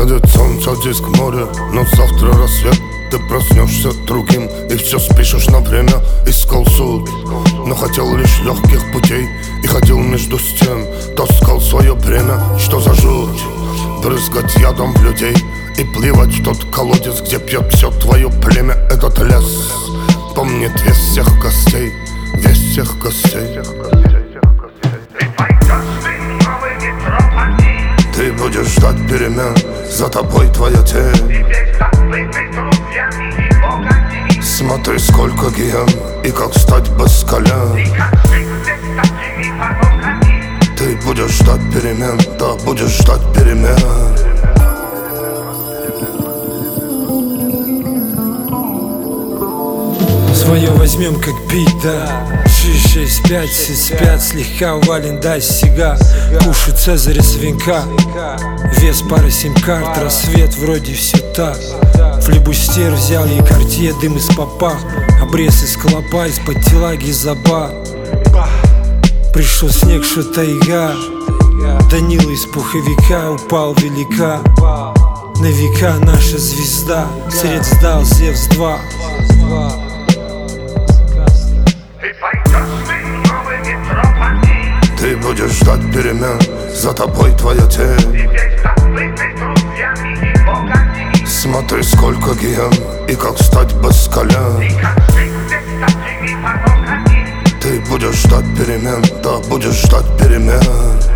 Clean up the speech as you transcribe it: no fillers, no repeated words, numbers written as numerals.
Сядет солнце, диск моря, но завтра рассвет. Ты проснешься другим и все спишешь на время. Искал суть, но хотел лишь легких путей. И ходил между с тем, таскал свое бремя. Что за жуть, брызгать ядом в людей и плевать в тот колодец, где пьет все твое племя. Этот лес помнит вес всех костей, вес всех костей. Ты будешь ждать перемен, за тобой твоя тень. Смотри, сколько гиен и как стать без колен. Ты будешь ждать перемен, да, будешь ждать перемен. Свое возьмем как бит, да. 6-5, все спят, слегка увален, дай сига. Кушу Цезаря свинка, вес пары сим-карт, рассвет вроде все так. Флибустер взял ей Картье, дым из попа, обрез из клопа, из-под телаги заба. Пришел снег, что тайга, Данила из пуховика упал велика. На века наша звезда, сред сдал Зевс 2. Ты будешь ждать перемен, за тобой твоя тень. Смотри, сколько гиен и как стать без колен. Ты будешь ждать перемен, да, будешь ждать перемен.